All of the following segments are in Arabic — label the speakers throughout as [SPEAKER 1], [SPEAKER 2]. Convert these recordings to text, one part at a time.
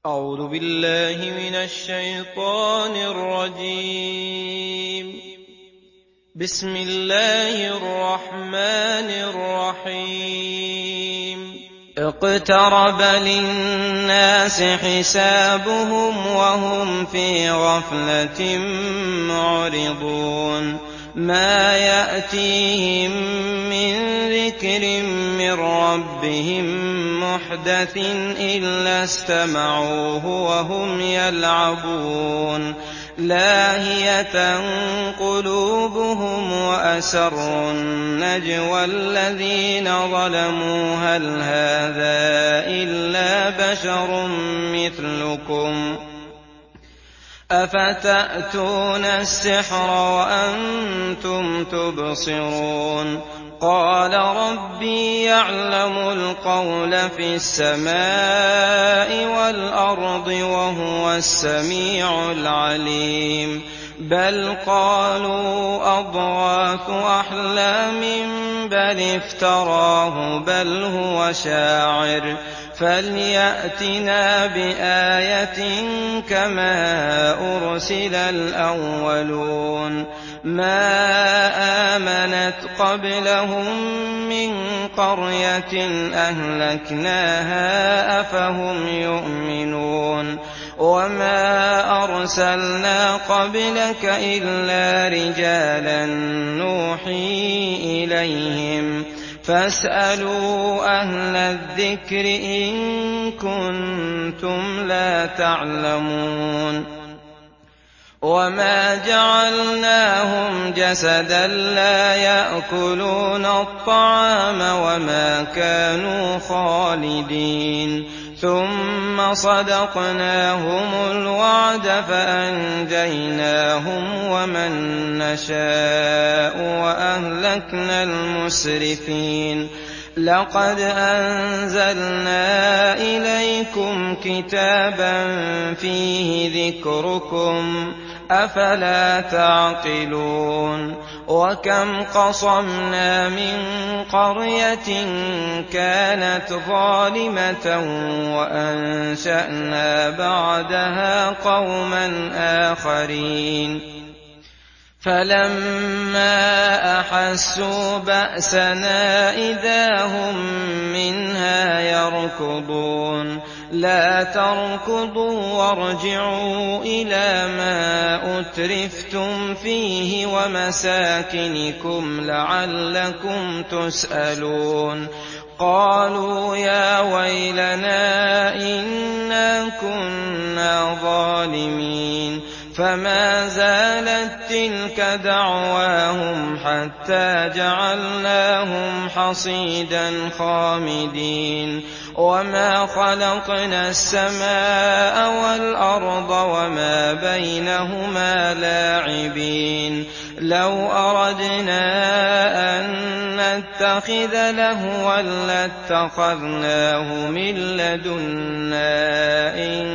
[SPEAKER 1] أعوذ بالله من الشيطان الرجيم. بسم الله الرحمن الرحيم. اقترب للناس حسابهم وهم في غفلة معرضون. ما يأتيهم من ذكر من ربهم محدث إلا استمعوه وهم يلعبون. لاهية قلوبهم وأسروا النجوى الذين ظلموا هل هذا إلا بشر مثلكم أفتأتون السحر وأنتم تبصرون. قال ربي يعلم القول في السماء والأرض وهو السميع العليم. بل قالوا أضغاث أحلام بل افتراه بل هو شاعر فليأتنا بآية كما أرسل الأولون. ما آمنت قبلهم من قرية أهلكناها أفهم يؤمنون. وما أرسلنا قبلك إلا رجالا نوحي إليهم فاسألوا أهل الذكر إن كنتم لا تعلمون. وما جعلناهم جسدا لا يأكلون الطعام وما كانوا خالدين. ثم صدقناهم الوعد فأنجيناهم ومن نشاء وأهلكنا المسرفين. لقد أنزلنا إليكم كتابا فيه ذكركم أفلا تعقلون. وكم قصمنا من قرية كانت ظالمة وأنشأنا بعدها قوما آخرين فلما أحسوا بأسنا إذا هم منها يركضون. لا تركضوا وارجعوا إلى ما أترفتم فيه ومساكنكم لعلكم تسألون. قالوا يا ويلنا إنا كنا ظالمين. فما زالت تلك دعواهم حتى جعلناهم حصيدا خامدين. وما خلقنا السماء والأرض وما بينهما لاعبين. لو أردنا أن نتخذ لهوا لاتخذناه من لدنا إن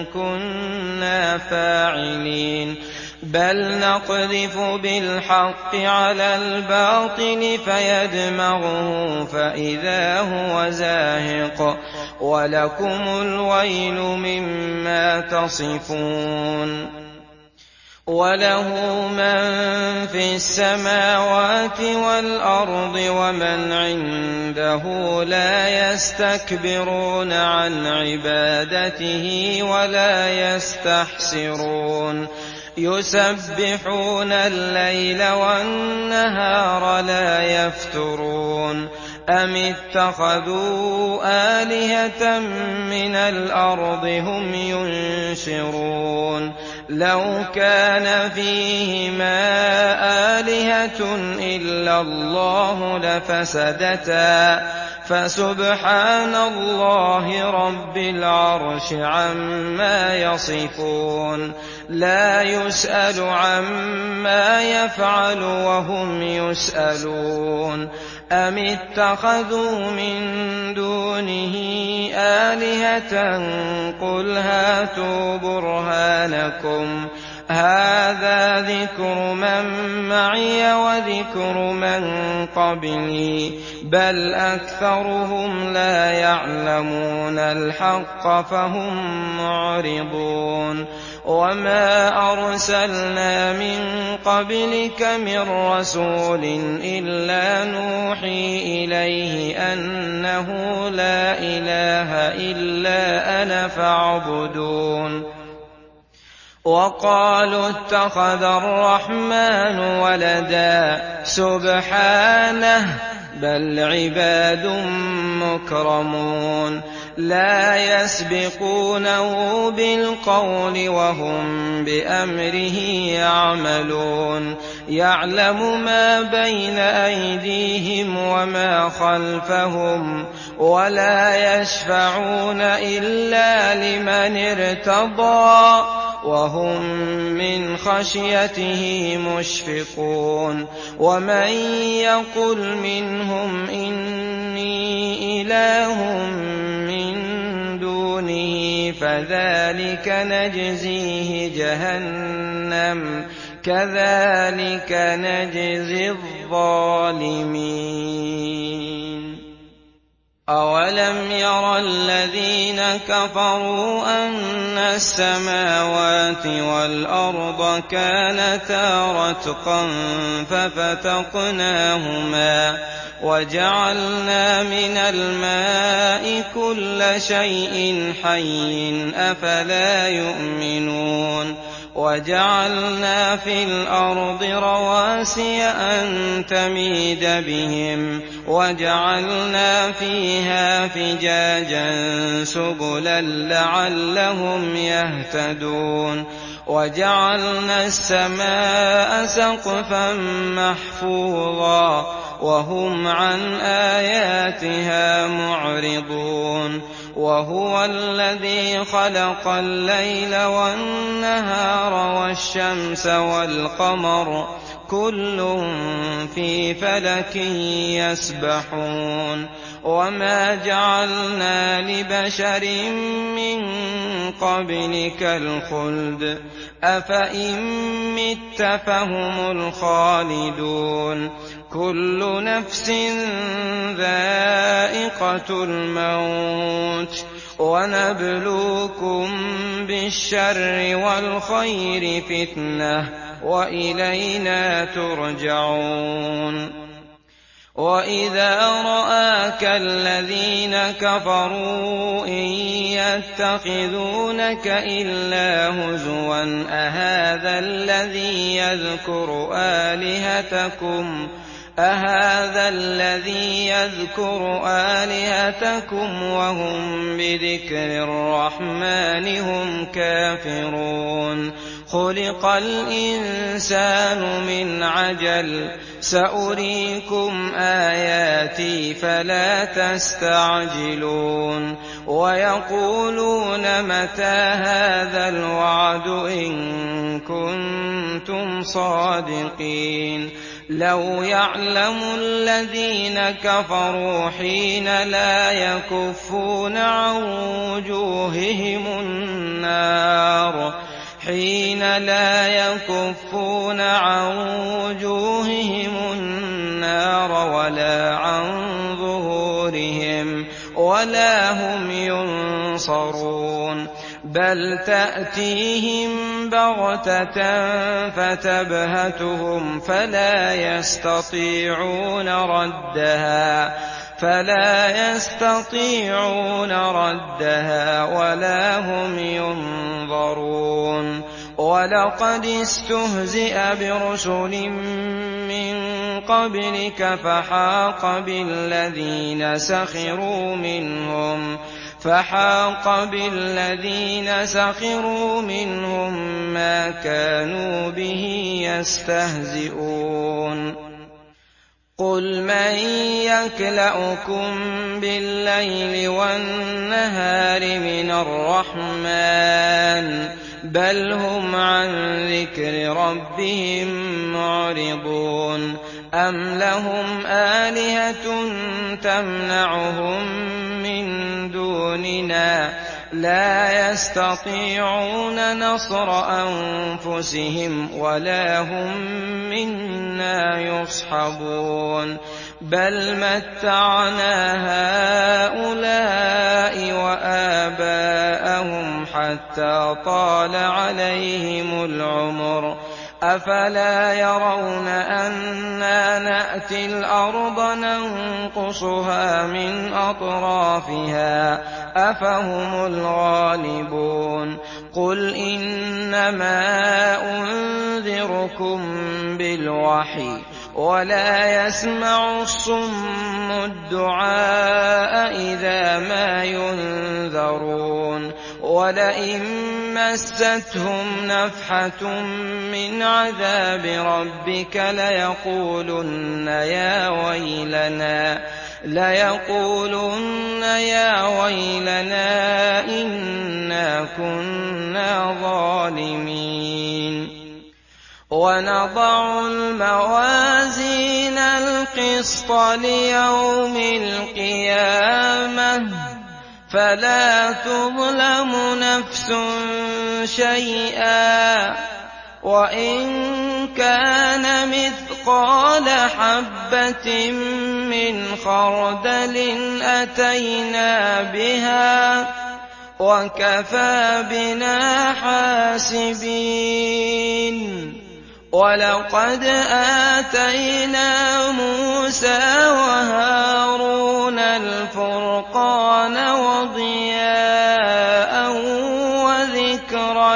[SPEAKER 1] كنا فاعلين. بل نقذف بالحق على الباطل فيدمغه فإذا هو زاهق ولكم الويل مما تصفون. وله من في السماوات والأرض ومن عنده لا يستكبرون عن عبادته ولا يستحسرون. يسبحون الليل والنهار لا يفترون. أم اتخذوا آلهة من الأرض هم ينشرون. لو كان فيهما آلهة إلا الله لفسدتا فسبحان الله رب العرش عما يصفون. لا يسأل عما يفعل وهم يسألون. أم اتخذوا من دونه آلهة قل هاتوا برهانكم هذا ذكر من معي وذكر من قبلي بل أكثرهم لا يعلمون الحق فهم معرضون وما أرسلنا من قبلك من رسول إلا نوحي إليه أنه لا إله إلا أنا فاعبدون وقالوا اتخذ الرحمن ولدا سبحانه بل عباد مكرمون لا يسبقونه بالقول وهم بأمره يعملون يعلم ما بين أيديهم وما خلفهم ولا يشفعون إلا لمن ارتضى وهم من خشيته مشفقون ومن يقل منهم إني إله من دونه فذلك نجزيه جهنم كذلك نجزي الظالمين أولم ير الذين كفروا أن السماوات والأرض كانتا رتقا ففتقناهما وجعلنا من الماء كل شيء حي أفلا يؤمنون وجعلنا في الأرض رواسي أن تميد بهم وجعلنا فيها فجاجا سبلا لعلهم يهتدون وجعلنا السماء سقفا محفوظا وهم عن آياتها معرضون وهو الذي خلق الليل والنهار والشمس والقمر كل في فلك يسبحون وما جعلنا لبشر من قبلك الخلد أفإن مت فهم الخالدون كل نفس ذائقة الموت ونبلوكم بالشر والخير فتنة وإلينا ترجعون وإذا رآك الذين كفروا إن يتخذونك إلا هزوا أهذا الذي يذكر آلهتكم وهم بذكر الرحمن هم كافرون خلق الإنسان من عجل سأريكم آياتي فلا تستعجلون ويقولون متى هذا الوعد إن كنتم صادقين لو يعلم الذين كفروا حين لا يكفون عن وجوههم النار ولا عن ظهورهم ولا هم ينصرون بل تأتيهم بغتة فتبهتهم فلا يستطيعون ردها ولا هم ينظرون ولقد استهزئ برسل من قبلك فحاق بالذين سخروا منهم ما كانوا به يستهزئون قل من يكلؤكم بالليل والنهار من الرحمن بل هم عن ذكر ربهم معرضون أم لهم آلهة تمنعهم من دوننا لا يستطيعون نصر أنفسهم ولا هم منا يصحبون بل متعنا هؤلاء وآباءهم حتى طال عليهم العمر أفلا يرون أنا نأتي الأرض ننقصها من أطرافها أفهم الغالبون قل إنما أنذركم بالوحي ولا يسمع الصم الدعاء إذا ما ينذرون ولئن مستهم نفحة من عذاب ربك ليقولن يا ويلنا إنا كنا ظالمين ونضع الموازين القسط ليوم القيامة فلا تظلم نفس شيئا وإن كان مثقال حبة من خردل أتينا بها وكفى بنا حاسبين ولقد آتينا موسى وهارون الفرقان وضياء وذكرا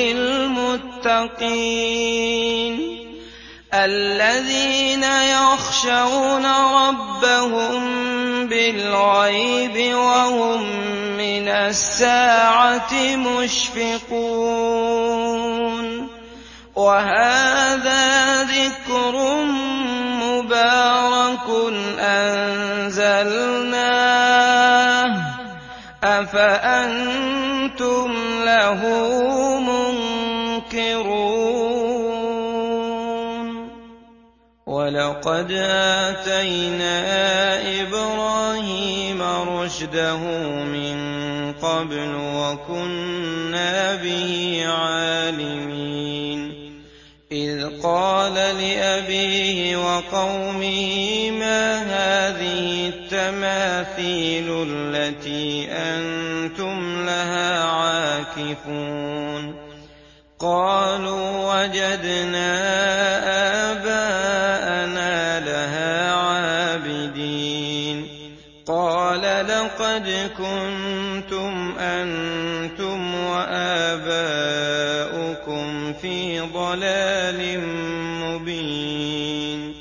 [SPEAKER 1] للمتقين الذين يخشون ربهم بالغيب وهم من الساعة مشفقون وهذا ذكر مبارك أنزلناه أفأنتم له منكرون ولقد آتينا إبراهيم رشده من قبل وكنا به عالمين إذ قال لأبيه وقومه ما هذه التماثيل التي أنتم لها عاكفون قالوا وجدنا آباءنا لها عابدين قال لقد كنتم أنتم وآباؤكم في ضلال مبين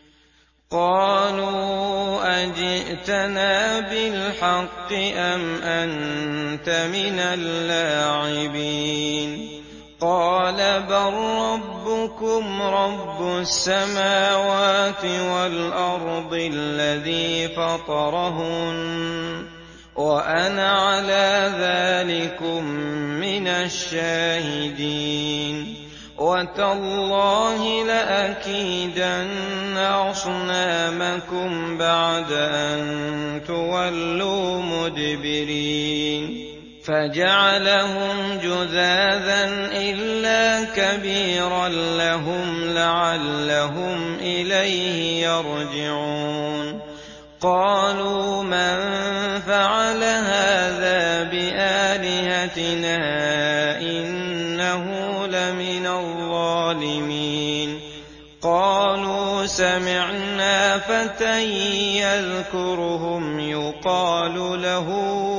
[SPEAKER 1] قالوا أجئتنا بالحق أم أنت من اللاعبين قال بل ربكم رب السماوات والأرض الذي فطرهن وأنا على ذلكم من الشاهدين وتالله لأكيدن أصنامكم بعد أن تولوا مدبرين فجعلهم جذاذا إلا كبيرا لهم لعلهم إليه يرجعون قالوا من فعل هذا بآلهتنا إنه لمن الظالمين قالوا سمعنا فتى يذكرهم يقال له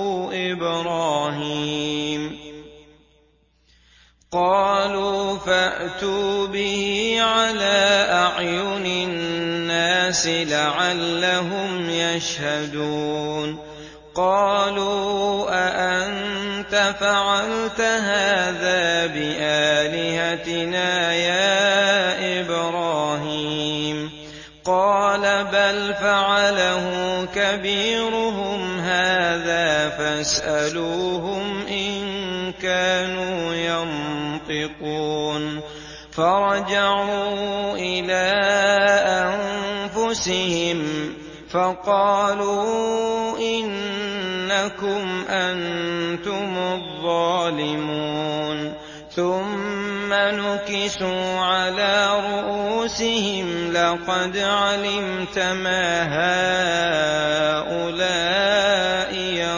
[SPEAKER 1] إبراهيم قالوا فأتوا به على أعين الناس لعلهم يشهدون قالوا أأنت فعلت هذا بآلهتنا يا إبراهيم قال بل فعله كبيرهم هذا فاسألوهم إن كانوا ينطقون فرجعوا إلى أنفسهم فقالوا إنا إنكم أنتم الظالمون ثم نكسوا على رؤوسهم لقد علمت ما هؤلاء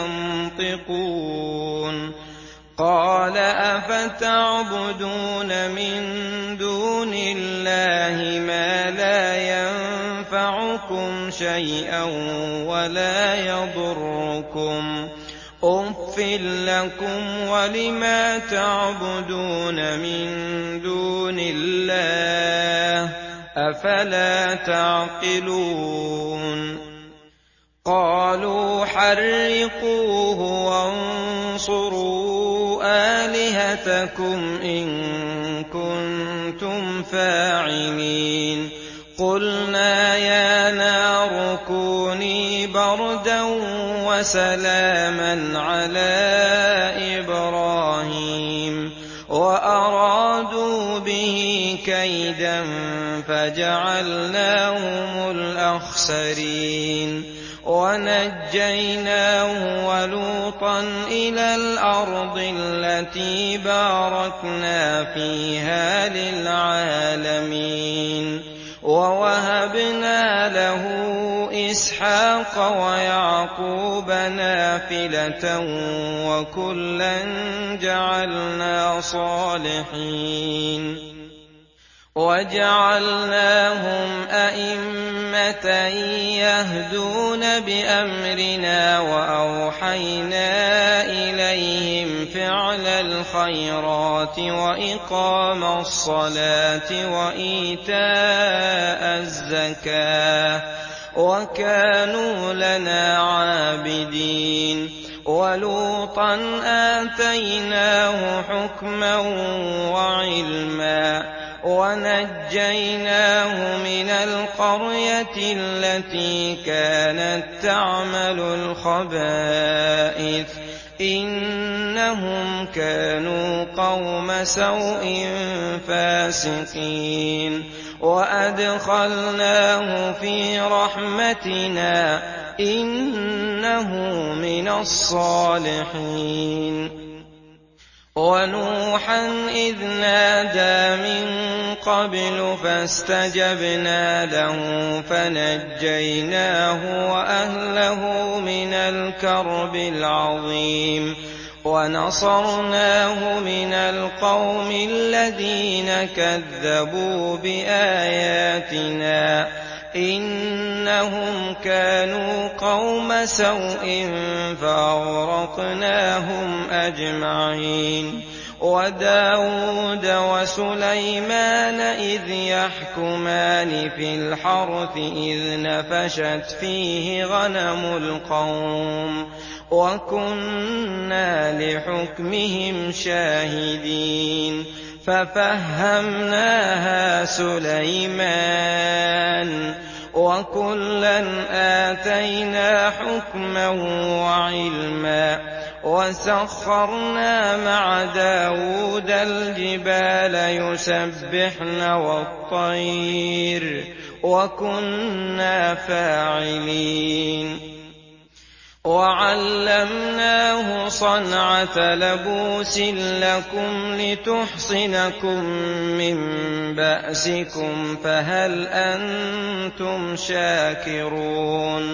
[SPEAKER 1] ينطقون قال أفتعبدون من دون الله ما لا ينفعكم شيئا ولا يضركم أُفٍّ لكم ولما تعبدون من دون الله أفلا تعقلون قالوا حرقوه وانصروا آلهتكم إن كنتم فاعلين قلنا يا نار كوني بردا وسلاما على إبراهيم وأرادوا به كيدا فجعلناهم الأخسرين ونجيناه ولوطا إلى الأرض التي باركنا فيها للعالمين ووهبنا له إسحاق ويعقوب نافلة وكلا جعلنا صالحين وجعلناهم أئمة يهدون بأمرنا وأوحينا إليهم فعل الخيرات وإقام الصلاة وإيتاء الزكاة وكانوا لنا عابدين ولوطا آتيناه حكما وعلما ونجيناه من القرية التي كانت تعمل الخبائث إنهم كانوا قوم سوء فاسقين وأدخلناه في رحمتنا إنه من الصالحين ونوحا إذ نادى من قبل فاستجبنا له فنجيناه وأهله من الكرب العظيم ونصرناه من القوم الذين كذبوا بآياتنا إنهم كانوا قوم سوء فأغرقناهم أجمعين وداود وسليمان إذ يحكمان في الحرث إذ نفشت فيه غنم القوم وكنا لحكمهم شاهدين ففهمناها سليمان وكلا آتينا حكما وعلما وسخرنا مع داود الجبال يسبحن والطير وكنا فاعلين وعلمناه صنعة لبوس لكم لتحصنكم من بأسكم فهل أنتم شاكرون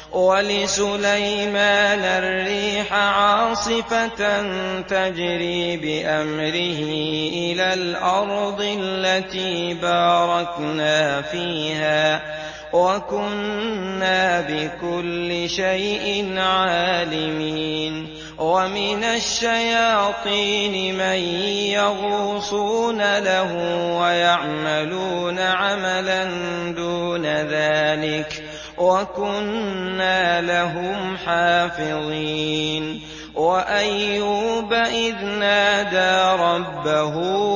[SPEAKER 1] ولسليمان الريح عاصفة تجري بأمره إلى الأرض التي باركنا فيها وكنا بكل شيء عالمين ومن الشياطين من يغوصون له ويعملون عملا دون ذلك وكنا لهم حافظين وأيوب إذ نادى ربه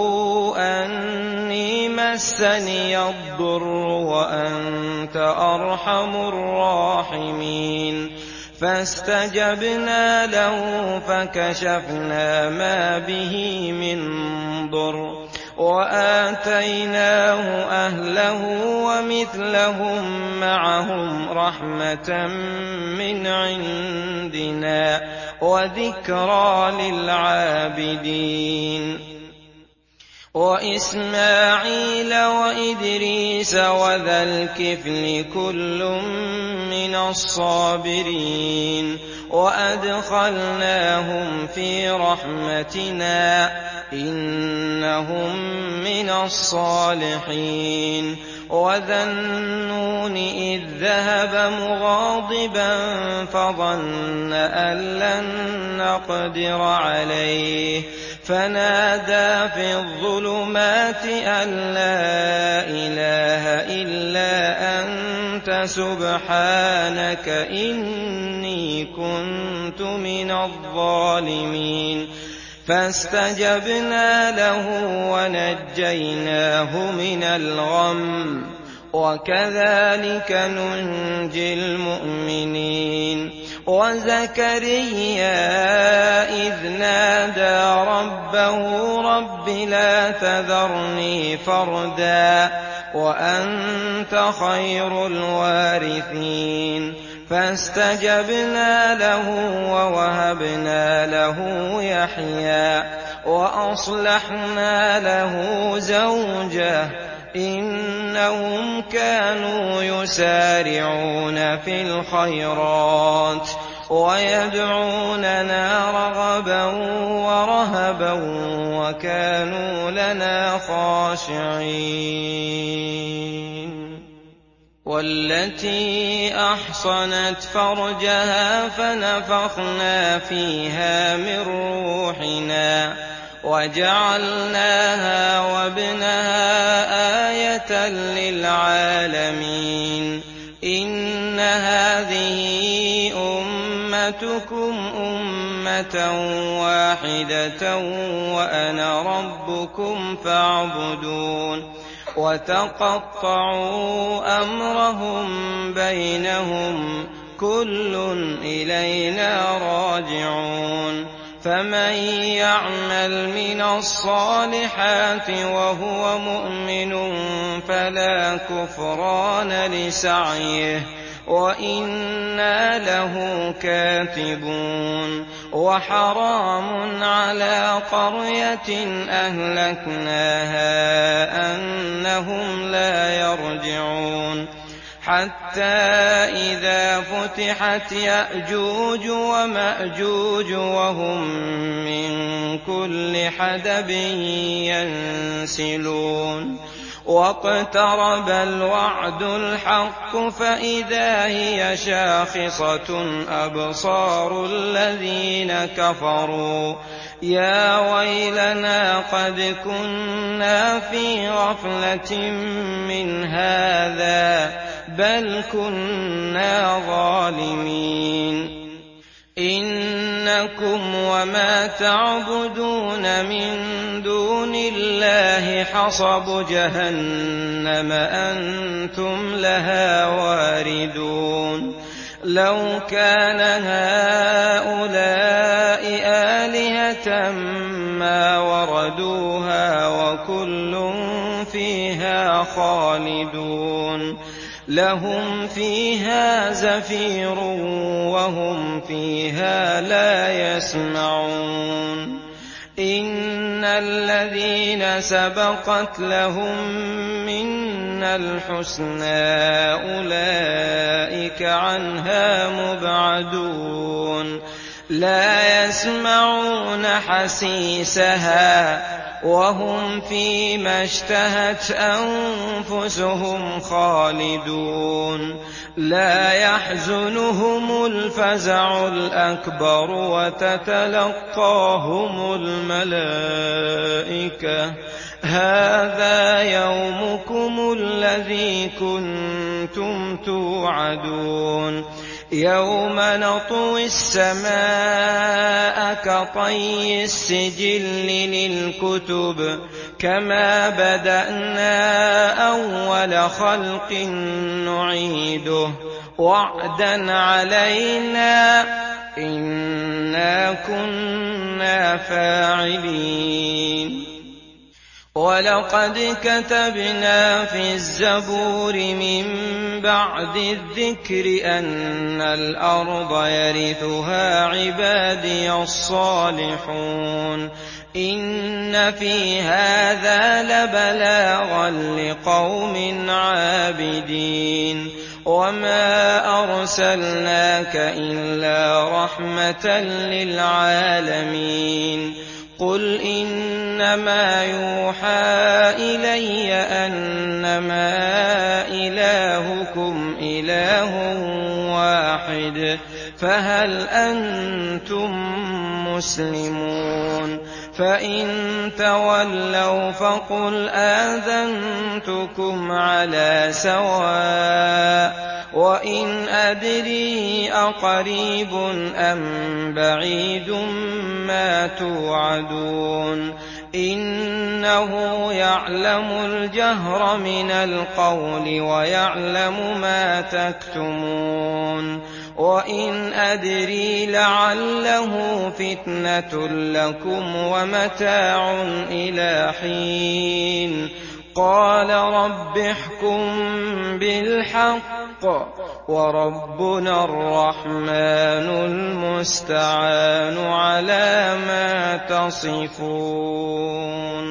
[SPEAKER 1] أني مسني الضر وأنت أرحم الراحمين فاستجبنا له فكشفنا ما به من ضر وآتيناه أهله ومثلهم معهم رحمة من عندنا وذكرى للعابدين وإسماعيل وإدريس وذا الكفل كل من الصابرين وأدخلناهم في رحمتنا إنهم من الصالحين وذا النون إذ ذهب مغاضبا فظن أن لن نقدر عليه فنادى في الظلمات أن لا إله إلا أنت سبحانك إني كنت من الظالمين فاستجبنا له ونجيناه من الغم وكذلك ننجي المؤمنين وزكريا إذ نادى ربه رب لا تذرني فردا وأنت خير الوارثين فاستجبنا له ووهبنا له يحيى وأصلحنا له زوجه إنهم كانوا يسارعون في الخيرات ويدعوننا رغبا ورهبا وكانوا لنا خاشعين والتي أحصنت فرجها فنفخنا فيها من روحنا وجعلناها وابنها آية للعالمين إن هذه أمتكم أمة واحدة وأنا ربكم فاعبدون وتقطعوا أمرهم بينهم كل إلينا راجعون فمن يعمل من الصالحات وهو مؤمن فلا كفران لسعيه وإنا له كاتبون وحرام على قرية أهلكناها أنهم لا يرجعون حتى إذا فتحت يأجوج ومأجوج وهم من كل حدب ينسلون واقترب الوعد الحق فإذا هي شاخصة أبصار الذين كفروا يا ويلنا قد كنا في غفلة من هذا بل كنا ظالمين إنكم وما تعبدون من دون الله حصب جهنم أنتم لها واردون لو كان هؤلاء آلهة ما وردوها وكل فيها خالدون لهم فيها زفير وهم فيها لا يسمعون إن الذين سبقت لهم منا الحسنى أولئك عنها مبعدون لا يسمعون حسيسها وهم فيما اشتهت أنفسهم خالدون لا يحزنهم الفزع الأكبر وتتلقاهم الملائكة هذا يومكم الذي كنتم توعدون يوم نطوي السماء كطي السجل للكتب كما بدأنا أول خلق نعيده وعدا علينا إنا كنا فاعلين وَلَقَدْ كَتَبْنَا فِي الزَّبُورِ مِن بَعْدِ الذِّكْرِ أَنَّ الْأَرْضَ يَرِثُهَا عِبَادِيَ الصَّالِحُونَ إِنَّ فِي هَٰذَا لَبَلَاغًا لِّقَوْمٍ عَابِدِينَ وَمَا أَرْسَلْنَاكَ إِلَّا رَحْمَةً لِّلْعَالَمِينَ قُلْ إِنَّمَا يُوحَىٰ إِلَيَّ أَنَّمَا إِلَٰهُكُمْ إِلَٰهٌ وَاحِدٌ فَهَلْ أَنتُم مُّسْلِمُونَ فَإِن تَوَلَّوْا فَقُلْ آذَنتُكُمْ عَلَىٰ سَوَاءٍ وَإِنْ أَدْرِي أَقَرِيبٌ أَم بَعِيدٌ مَّا تُوعَدُونَ إِنَّهُ يَعْلَمُ الْجَهْرَ مِنَ الْقَوْلِ وَيَعْلَمُ مَا تَكْتُمُونَ وَإِنْ أَدْرِي لَعَلَّهُ فِتْنَةٌ لَّكُمْ وَمَتَاعٌ إِلَىٰ حِينٍ قَالَ رَبِّ احْكُم بِالْحَقِّ وَرَبُّنَا الرَّحْمَٰنُ الْمُسْتَعَانُ عَلَىٰ مَا تَصِفُونَ